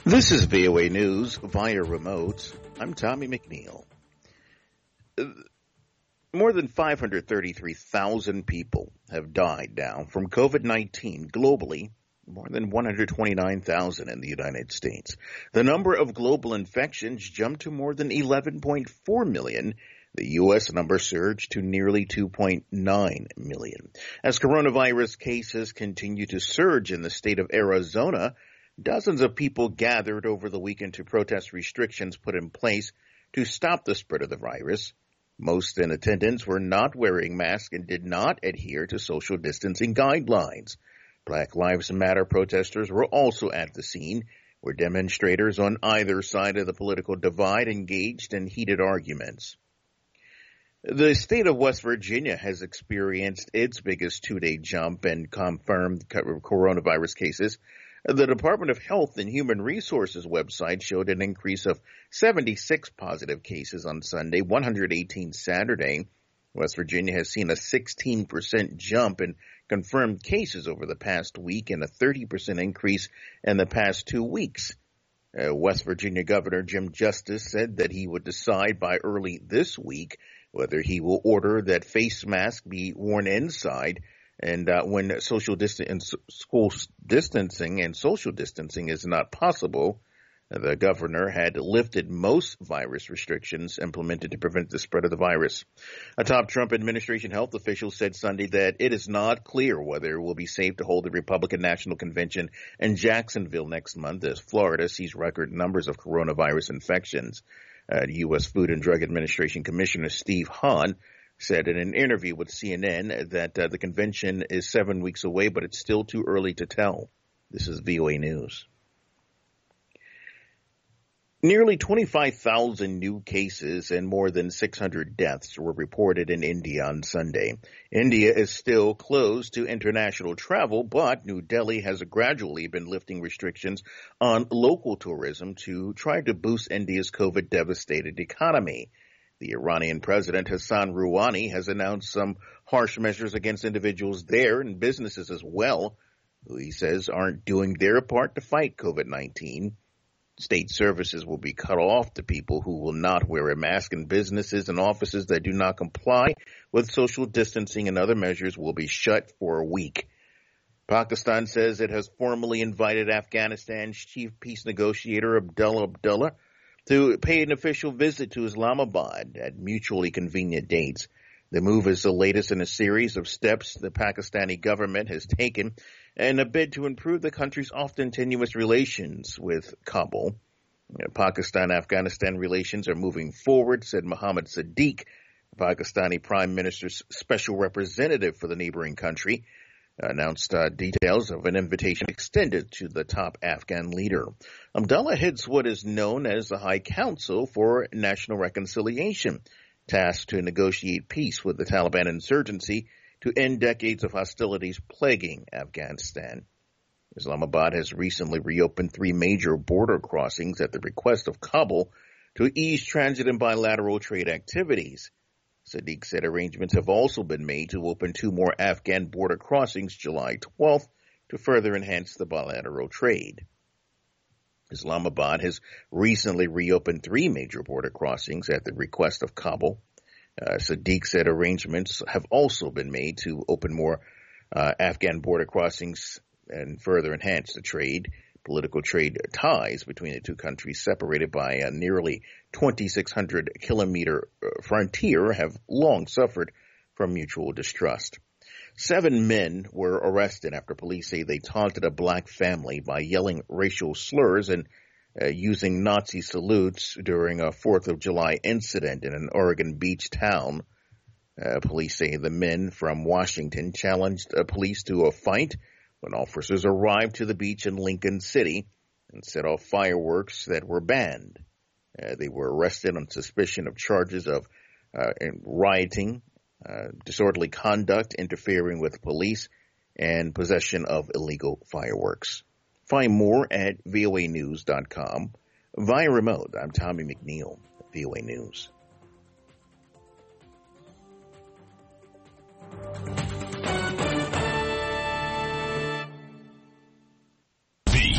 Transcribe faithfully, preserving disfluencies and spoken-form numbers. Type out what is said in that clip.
This is V O A News via remote. I'm Tommy McNeil. More than five hundred thirty-three thousand people have died now from COVID nineteen globally, more than one hundred twenty-nine thousand in the United States. The number of global infections jumped to more than eleven point four million. The U S number surged to nearly two point nine million. As coronavirus cases continue to surge in the state of Arizona, dozens of people gathered over the weekend to protest restrictions put in place to stop the spread of the virus. Most in attendance were not wearing masks and did not adhere to social distancing guidelines. Black Lives Matter protesters were also at the scene, where demonstrators on either side of the political divide engaged in heated arguments. The state of West Virginia has experienced its biggest two-day jump in confirmed coronavirus cases. The Department of Health and Human Resources website showed an increase of seventy-six positive cases on Sunday, one hundred eighteen Saturday. West Virginia has seen a sixteen percent jump in confirmed cases over the past week and a thirty percent increase in the past two weeks. Uh, West Virginia Governor Jim Justice said that he would decide by early this week whether he will order that face masks be worn inside. And uh, when social distance, school distancing and social distancing is not possible, the governor had lifted most virus restrictions implemented to prevent the spread of the virus. A top Trump administration health official said Sunday that it is not clear whether it will be safe to hold the Republican National Convention in Jacksonville next month as Florida sees record numbers of coronavirus infections. Uh, U S Food and Drug Administration Commissioner Steve Hahn said in an interview with C N N that uh, the convention is seven weeks away, but it's still too early to tell. This is V O A News. Nearly twenty-five thousand new cases and more than six hundred deaths were reported in India on Sunday. India is still closed to international travel, but New Delhi has gradually been lifting restrictions on local tourism to try to boost India's COVID-devastated economy. The Iranian President Hassan Rouhani has announced some harsh measures against individuals there and businesses as well, who he says aren't doing their part to fight COVID nineteen. State services will be cut off to people who will not wear a mask, and businesses and offices that do not comply with social distancing and other measures will be shut for a week. Pakistan says it has formally invited Afghanistan's chief peace negotiator Abdullah Abdullah to pay an official visit to Islamabad at mutually convenient dates. The move is the latest in a series of steps the Pakistani government has taken in a bid to improve the country's often tenuous relations with Kabul. Pakistan-Afghanistan relations are moving forward, said Mohammad Sadiq, Pakistani Prime Minister's special representative for the neighboring country, announced uh, details of an invitation extended to the top Afghan leader. Abdullah heads what is known as the High Council for National Reconciliation, tasked to negotiate peace with the Taliban insurgency to end decades of hostilities plaguing Afghanistan. Islamabad has recently reopened three major border crossings at the request of Kabul to ease transit and bilateral trade activities. Sadiq said arrangements have also been made to open two more Afghan border crossings July twelfth to further enhance the bilateral trade. Islamabad has recently reopened three major border crossings at the request of Kabul. Uh, Sadiq said arrangements have also been made to open more uh, Afghan border crossings and further enhance the trade. Political trade ties between the two countries, separated by a nearly twenty-six hundred kilometer frontier, have long suffered from mutual distrust. Seven men were arrested after police say they taunted a black family by yelling racial slurs and uh, using Nazi salutes during a fourth of July incident in an Oregon Beach town. Uh, police say the men from Washington challenged uh, police to a fight when officers arrived to the beach in Lincoln City and set off fireworks that were banned. Uh, they were arrested on suspicion of charges of uh, rioting, uh, disorderly conduct, interfering with police, and possession of illegal fireworks. Find more at V O A news dot com. Via remote, I'm Tommy McNeil, V O A News.